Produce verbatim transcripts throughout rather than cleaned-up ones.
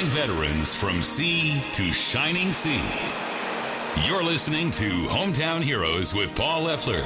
veterans from sea to shining sea. You're listening to Hometown Heroes with Paul Leffler.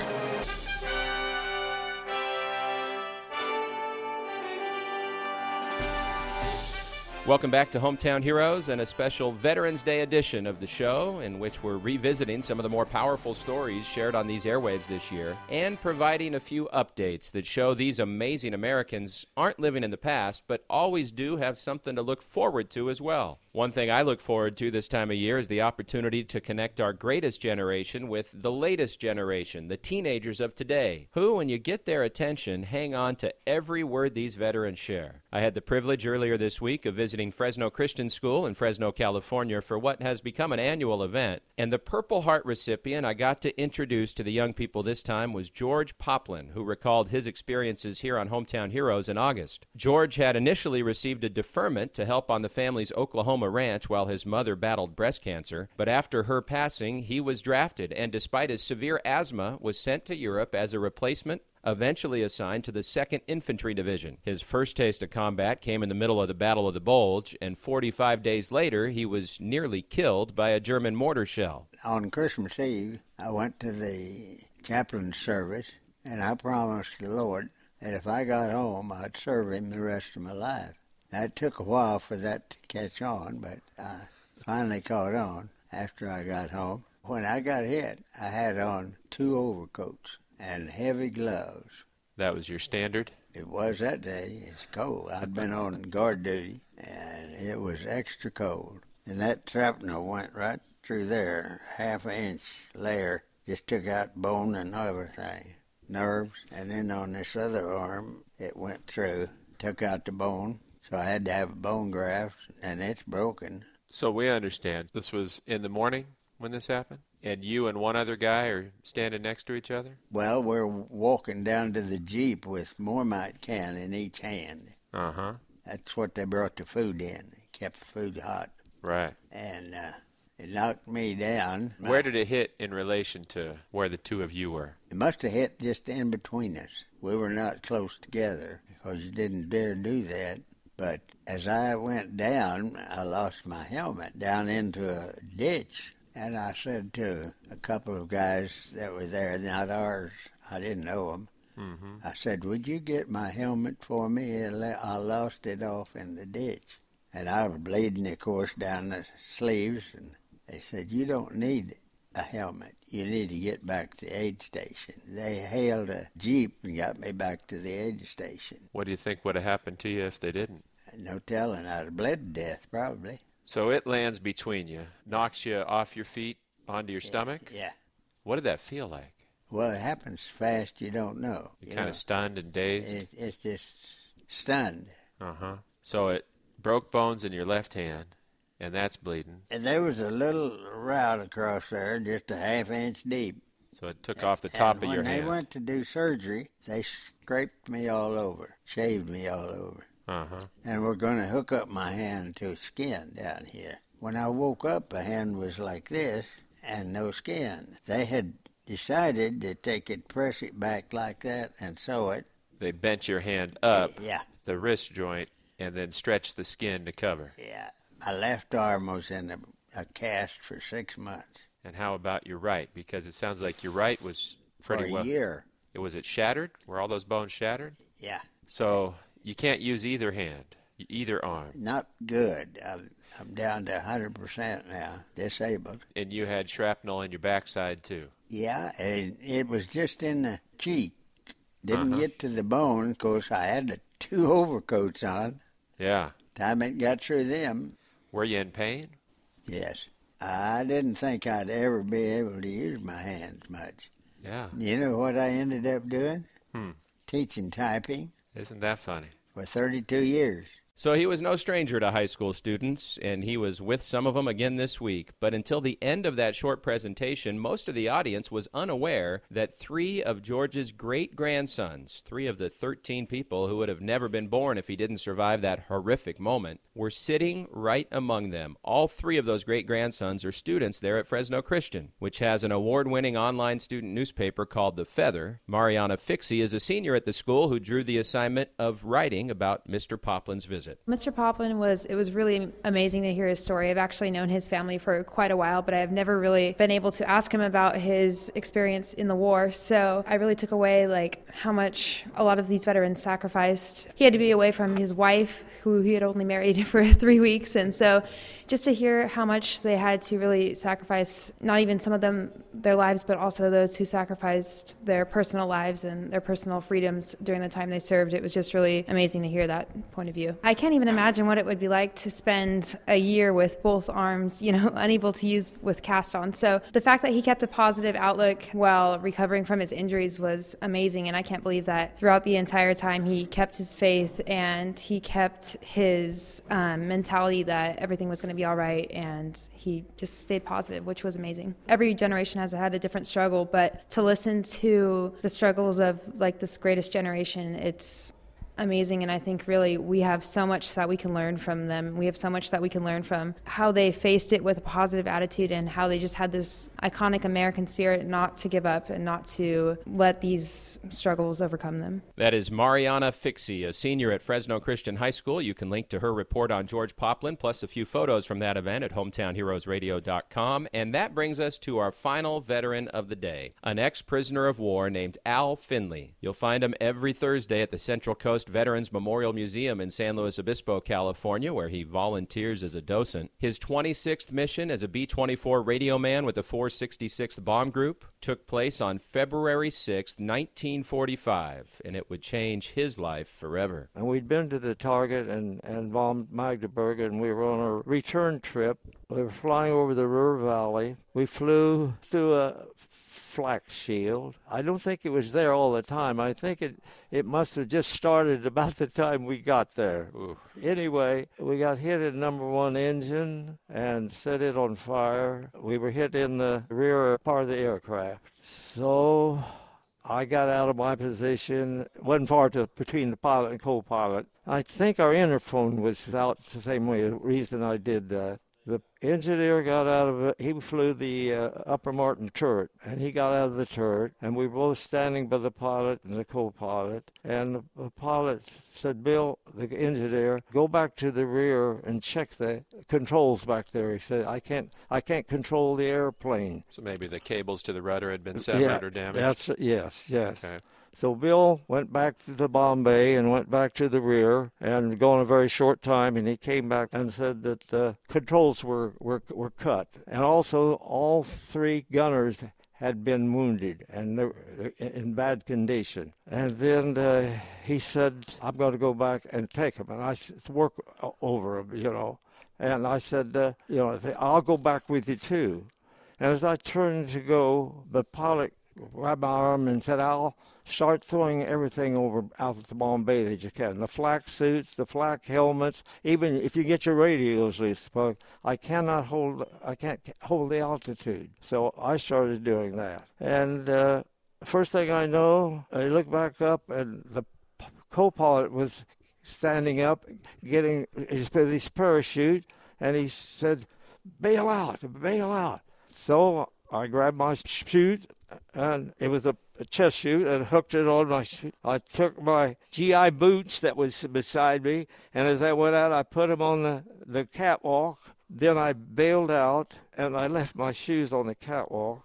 Welcome back to Hometown Heroes and a special Veterans Day edition of the show in which we're revisiting some of the more powerful stories shared on these airwaves this year and providing a few updates that show these amazing Americans aren't living in the past but always do have something to look forward to as well. One thing I look forward to this time of year is the opportunity to connect our greatest generation with the latest generation, the teenagers of today, who, when you get their attention, hang on to every word these veterans share. I had the privilege earlier this week of visiting Fresno Christian School in Fresno, California for what has become an annual event, and the Purple Heart recipient I got to introduce to the young people this time was George Poplin, who recalled his experiences here on Hometown Heroes in August. George had initially received a deferment to help on the family's Oklahoma ranch while his mother battled breast cancer, but after her passing, he was drafted and, despite his severe asthma, was sent to Europe as a replacement, eventually assigned to the second Infantry Division. His first taste of combat came in the middle of the Battle of the Bulge, and forty-five days later, he was nearly killed by a German mortar shell. On Christmas Eve, I went to the chaplain's service, and I promised the Lord that if I got home, I'd serve him the rest of my life. That took a while for that to catch on, but I finally caught on after I got home. When I got hit, I had on two overcoats and heavy gloves. That was your standard? It was that day. It's cold. I'd been on guard duty, and it was extra cold. And that shrapnel went right through there, half an inch layer, just took out bone and everything, nerves. And then on this other arm, it went through, took out the bone. So I had to have a bone graft, and it's broken. So we understand. This was in the morning when this happened? And you and one other guy are standing next to each other? Well, we're walking down to the Jeep with Mormite can in each hand. Uh-huh. That's what they brought the food in. They kept the food hot. Right. And uh, it knocked me down. Where did it hit in relation to where the two of you were? It must have hit just in between us. We were not close together because you didn't dare do that. But as I went down, I lost my helmet down into a ditch. And I said to a couple of guys that were there, not ours, I didn't know them, mm-hmm. I said, would you get my helmet for me? I lost it off in the ditch. And I was bleeding, of course, down the sleeves. And they said, you don't need a helmet. You need to get back to the aid station. They hailed a Jeep and got me back to the aid station. What do you think would have happened to you if they didn't? No telling. I'd have bled to death, probably. So it lands between you, knocks you off your feet onto your yeah, stomach? Yeah. What did that feel like? Well, it happens fast, you don't know. You're you kind know? of stunned and dazed? It, it's just stunned. Uh-huh. So it broke bones in your left hand, and that's bleeding. And there was a little route across there, just a half inch deep. So it took off the top and of your hand. when they went to do surgery, they scraped me all over, shaved me all over. Uh-huh. And we're going to hook up my hand to skin down here. When I woke up, the hand was like this and no skin. They had decided that they could press it back like that and sew it. They bent your hand up, yeah. the wrist joint, and then stretched the skin to cover. Yeah. My left arm was in a, a cast for six months. And how about your right? Because it sounds like your right was pretty for a well. year. Was it shattered? Were all those bones shattered? Yeah. So you can't use either hand, either arm. Not good. I'm, I'm down to one hundred percent now, disabled. And you had shrapnel in your backside, too. Yeah, and it was just in the cheek. Didn't uh-huh. get to the bone. Of course, I had the two overcoats on. Yeah. Time it got through them. Were you in pain? Yes. I didn't think I'd ever be able to use my hands much. Yeah. You know what I ended up doing? Hmm. Teaching typing. Isn't that funny? For thirty-two years. So he was no stranger to high school students, and he was with some of them again this week. But until the end of that short presentation, most of the audience was unaware that three of George's great-grandsons, three of the thirteen people who would have never been born if he didn't survive that horrific moment, were sitting right among them. All three of those great-grandsons are students there at Fresno Christian, which has an award-winning online student newspaper called The Feather. Mariana Fixie is a senior at the school who drew the assignment of writing about Mister Poplin's visit. visit. Mister Poplin was, it was really amazing to hear his story. I've actually known his family for quite a while, but I've never really been able to ask him about his experience in the war. So I really took away like how much a lot of these veterans sacrificed. He had to be away from his wife, who he had only married for three weeks. And so just to hear how much they had to really sacrifice, not even some of them their lives, but also those who sacrificed their personal lives and their personal freedoms during the time they served. It was just really amazing to hear that point of view. I can't even imagine what it would be like to spend a year with both arms, you know, unable to use with cast on. So the fact that he kept a positive outlook while recovering from his injuries was amazing. And I can't believe that throughout the entire time he kept his faith and he kept his um, mentality that everything was going to be all right. And he just stayed positive, which was amazing. Every generation has had a different struggle, but to listen to the struggles of like this greatest generation, it's amazing. And I think really we have so much that we can learn from them. We have so much that we can learn from how they faced it with a positive attitude and how they just had this iconic American spirit not to give up and not to let these struggles overcome them. That is Mariana Fixie, a senior at Fresno Christian High School. You can link to her report on George Poplin, plus a few photos from that event at hometown heroes radio dot com. And that brings us to our final veteran of the day, an ex-prisoner of war named Al Finley. You'll find him every Thursday at the Central Coast Veterans Memorial Museum in San Luis Obispo, California, where he volunteers as a docent. His twenty-sixth mission as a B twenty-four radio man with the four sixty-sixth Bomb Group took place on February sixth, nineteen forty-five, and it would change his life forever. And we'd been to the target and, and bombed Magdeburg, and we were on a return trip. We were flying over the Ruhr Valley. We flew through a flak shield. I don't think it was there all the time. I think it, it must have just started about the time we got there. Ooh. Anyway, we got hit in number one engine and set it on fire. We were hit in the rear part of the aircraft. So I got out of my position. It wasn't far to between the pilot and co-pilot. I think our interphone was out the same way, the reason I did that. The engineer got out of it. He flew the uh, upper Martin turret, and he got out of the turret, and we were both standing by the pilot and the co-pilot. And the, the pilot said, Bill, the engineer, go back to the rear and check the controls back there. He said, I can't I can't control the airplane. So maybe the cables to the rudder had been severed yeah, or damaged? That's, yes, yes. Okay. So Bill went back to the Bombay and went back to the rear and gone a very short time, and he came back and said that the controls were, were, were cut. And also all three gunners had been wounded and they were in bad condition. And then uh, he said, I'm going to go back and take them. And I said, work over them, you know. And I said, uh, you know, I'll go back with you too. And as I turned to go, the pilot grabbed my arm and said, Al, start throwing everything over out of the Bombay that you can. The flak suits, the flak helmets, even if you get your radios loose. But I cannot hold, I can't hold the altitude. So I started doing that. And uh, first thing I know, I look back up and the co-pilot was standing up, getting his, his parachute, and he said, bail out, bail out. So I grabbed my chute, and it was a, a chest chute, and hooked it on my chute. I took my G I boots that was beside me, and as I went out, I put them on the, the catwalk. Then I bailed out, and I left my shoes on the catwalk.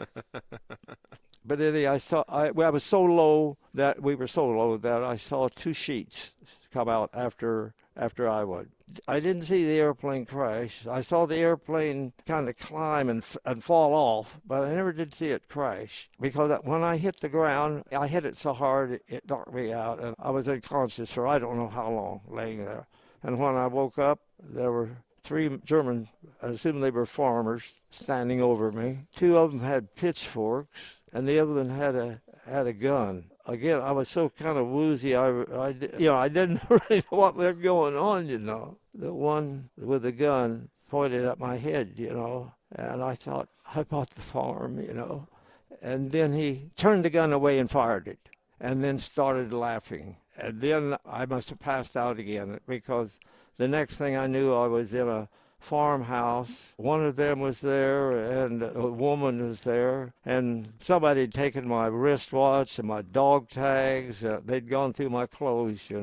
But anyway, I saw I, well, I was so low that we were so low that I saw two sheets come out after after I would. I didn't see the airplane crash. I saw the airplane kind of climb and and fall off, but I never did see it crash because when I hit the ground, I hit it so hard it knocked me out, and I was unconscious for I don't know how long, laying there. And when I woke up, there were three German, I assume they were farmers, standing over me. Two of them had pitchforks, and the other one had a had a gun. Again, I was so kind of woozy, I, I, you know, I didn't really know what was going on, you know. The one with the gun pointed at my head, you know, and I thought, I bought the farm, you know. And then he turned the gun away and fired it, and then started laughing. And then I must have passed out again because the next thing I knew, I was in a farmhouse. One of them was there, and a woman was there, and somebody had taken my wristwatch and my dog tags. Uh, they'd gone through my clothes, you know.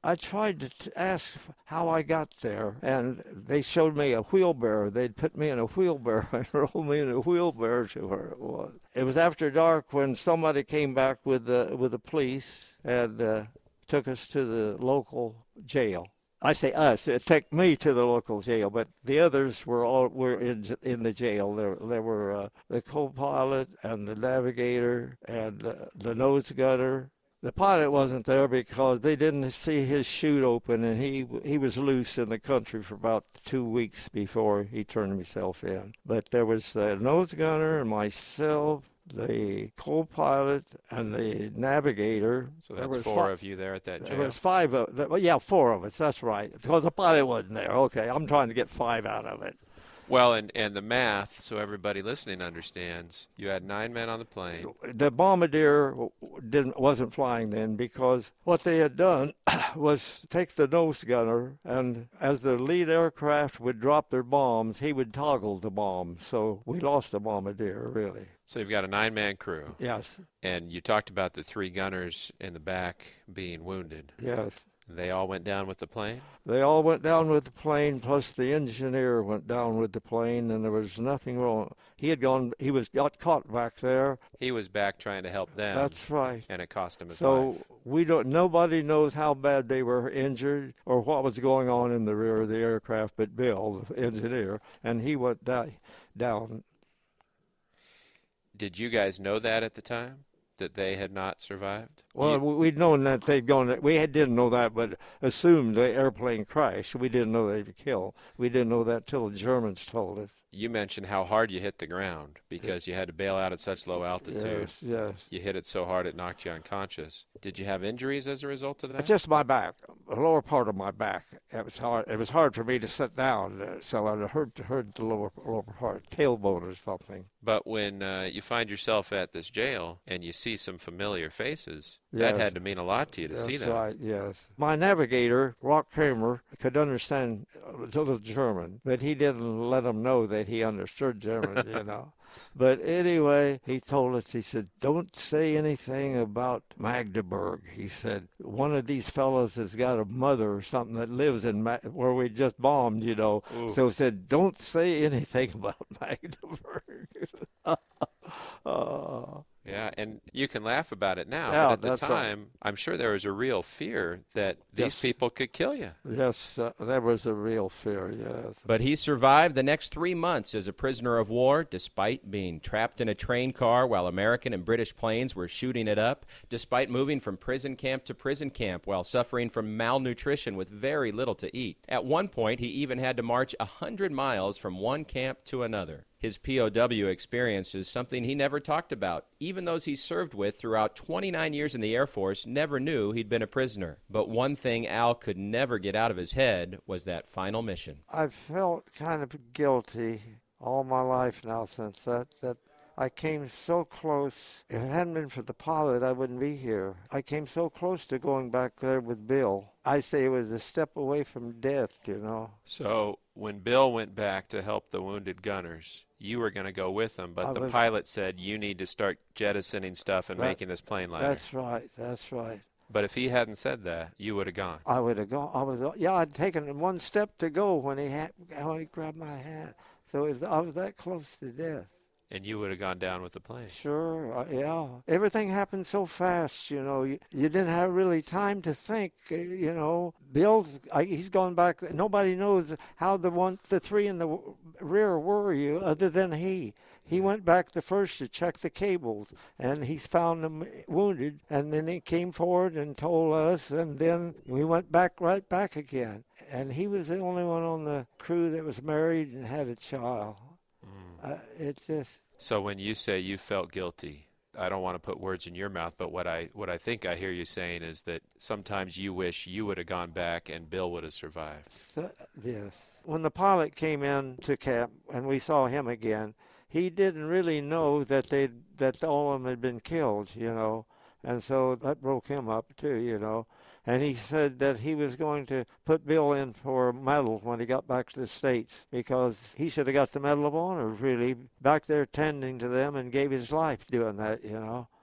I tried to t- ask how I got there, and they showed me a wheelbarrow. They'd put me in a wheelbarrow and roll me in a wheelbarrow to where it was. It was after dark when somebody came back with the with the police and uh, took us to the local jail. I say us. It took me to the local jail, but the others were all were in in the jail. There there were uh, the co-pilot and the navigator and uh, the nose gunner. The pilot wasn't there because they didn't see his chute open, and he he was loose in the country for about two weeks before he turned himself in. But there was the nose gunner and myself, the co-pilot, and the navigator. So that's there four fi- of you there at that jail? There was five of well, yeah, four of us, that's right. Because the pilot wasn't there. Okay, I'm trying to get five out of it. Well, and, and the math, so everybody listening understands, you had nine men on the plane. The bombardier didn't wasn't flying then because what they had done was take the nose gunner, and as the lead aircraft would drop their bombs, he would toggle the bombs. So we lost the bombardier, really. So you've got a nine-man crew. Yes. And you talked about the three gunners in the back being wounded. Yes. They all went down with the plane? They all went down with the plane, plus the engineer went down with the plane, and there was nothing wrong. He had gone, he was got caught back there. He was back trying to help them. That's right. And it cost him his so life. So we don't, nobody knows how bad they were injured or what was going on in the rear of the aircraft but Bill, the engineer, and he went down. down. Did you guys know that at the time? That they had not survived? Well, you, we'd known that they'd gone. We had, didn't know that, but assumed the airplane crashed. We didn't know they'd be killed. We didn't know that till the Germans told us. You mentioned how hard you hit the ground because you had to bail out at such low altitude. Yes, yes. You hit it so hard it knocked you unconscious. Did you have injuries as a result of that? Just my back, the lower part of my back. It was hard. It was hard for me to sit down, so I heard heard the lower lower part, tailbone or something. But when uh, you find yourself at this jail and you see some familiar faces, yes. that had to mean a lot to you to That's see that. Right, yes. My navigator, Rock Kramer, could understand a little German, but he didn't let him know that he understood German, you know. But anyway, he told us, he said, don't say anything about Magdeburg. He said, one of these fellows has got a mother or something that lives in Ma- where we just bombed, you know. Ooh. So he said, don't say anything about Magdeburg. uh, Yeah, and you can laugh about it now, yeah, but at the time, right. I'm sure there was a real fear that these yes. people could kill you. Yes, uh, there was a real fear, yes. But he survived the next three months as a prisoner of war, despite being trapped in a train car while American and British planes were shooting it up, despite moving from prison camp to prison camp while suffering from malnutrition with very little to eat. At one point, he even had to march one hundred miles from one camp to another. His P O W experience is something he never talked about. Even those he served with throughout twenty-nine years in the Air Force never knew he'd been a prisoner. But one thing Al could never get out of his head was that final mission. I felt kind of guilty all my life now since that, that I came so close. If it hadn't been for the pilot, I wouldn't be here. I came so close to going back there with Bill. I say it was a step away from death, you know. So when Bill went back to help the wounded gunners, you were going to go with them, but I the was, pilot said you need to start jettisoning stuff and that, making this plane lighter. That's right, that's right. But if he hadn't said that, you would have gone. I would have gone. I was, yeah, I'd taken one step to go when he had, when he grabbed my hand. So it was, I was that close to death. And you would have gone down with the plane. Sure, uh, yeah. Everything happened so fast, you know. You, you didn't have really time to think, uh, you know. Bill's, uh, he's gone back. Nobody knows how the one, the three in the w- rear were you other than he. He went back the first to check the cables, and he's found them wounded. And then he came forward and told us, and then we went back right back again. And he was the only one on the crew that was married and had a child. Uh, it's just. So when you say you felt guilty, I don't want to put words in your mouth, but what I what I think I hear you saying is that sometimes you wish you would have gone back and Bill would have survived. So, yes. When the pilot came in to camp and we saw him again, he didn't really know that they that all of them had been killed, you know, and so that broke him up too, you know. And he said that he was going to put Bill in for a medal when he got back to the States because he should have got the Medal of Honor, really, back there tending to them and gave his life doing that, you know.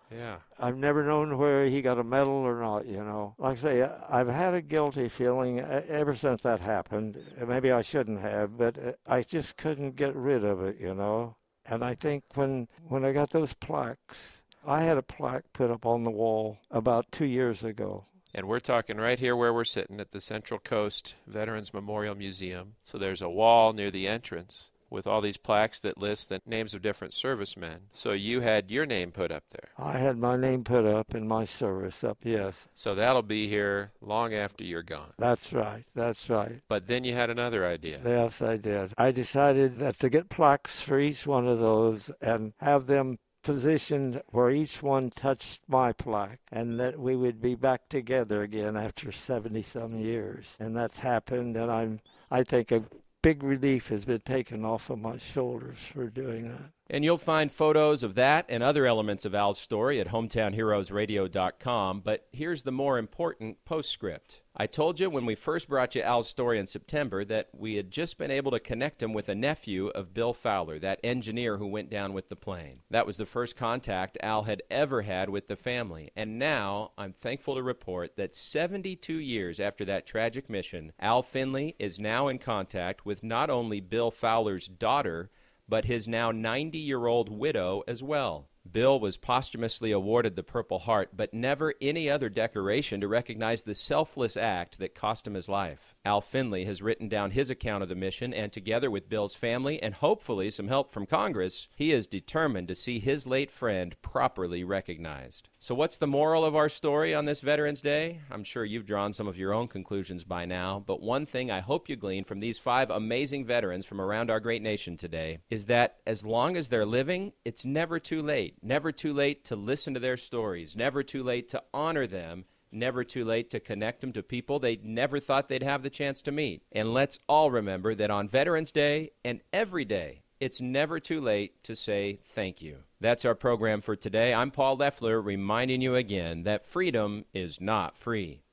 Yeah. I've never known where he got a medal or not, you know. Like I say, I've had a guilty feeling ever since that happened. Maybe I shouldn't have, but I just couldn't get rid of it, you know. And I think when when I got those plaques, I had a plaque put up on the wall about two years ago. And we're talking right here where we're sitting at the Central Coast Veterans Memorial Museum. So there's a wall near the entrance with all these plaques that list the names of different servicemen. So you had your name put up there. I had my name put up and my service up, yes. So that'll be here long after you're gone. That's right, that's right. But then you had another idea. Yes, I did. I decided that to get plaques for each one of those and have them positioned where each one touched my plaque, and that we would be back together again after seventy-some years. And that's happened, and I'm, I think a big relief has been taken off of my shoulders for doing that. And you'll find photos of that and other elements of Al's story at hometown heroes radio dot com. But here's the more important postscript. I told you when we first brought you Al's story in September that we had just been able to connect him with a nephew of Bill Fowler, that engineer who went down with the plane. That was the first contact Al had ever had with the family. And now I'm thankful to report that seventy-two years after that tragic mission, Al Finley is now in contact with not only Bill Fowler's daughter, but his now ninety-year-old widow as well. Bill was posthumously awarded the Purple Heart, but never any other decoration to recognize the selfless act that cost him his life. Al Finley has written down his account of the mission, and together with Bill's family and hopefully some help from Congress, he is determined to see his late friend properly recognized. So what's the moral of our story on this Veterans Day? I'm sure you've drawn some of your own conclusions by now, but one thing I hope you glean from these five amazing veterans from around our great nation today is that as long as they're living, it's never too late. Never too late to listen to their stories. Never too late to honor them. Never too late to connect them to people they never thought they'd have the chance to meet. And let's all remember that on Veterans Day and every day, it's never too late to say thank you. That's our program for today. I'm Paul Leffler, reminding you again that freedom is not free.